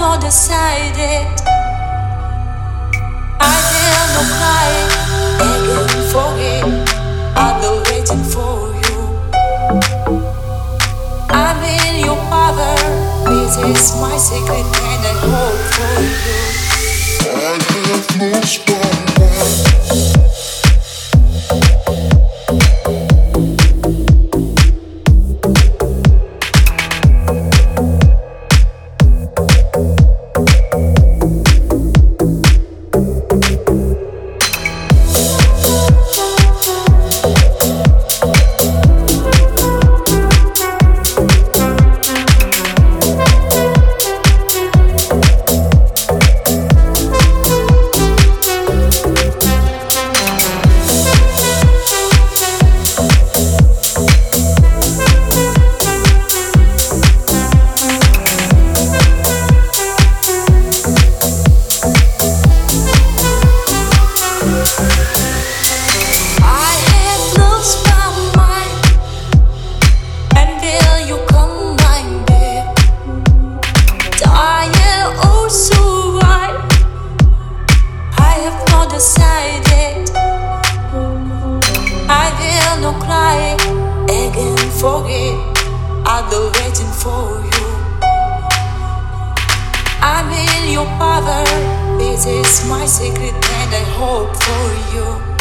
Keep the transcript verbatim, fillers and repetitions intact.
not decided. I will not cry again for it. I've been waiting for you. I'm in your power. This is my secret and I hope for you. I have lost my mind. Decided. I will not cry again for it. I've been waiting for you. I'm in your power. This is my secret and I hope for you.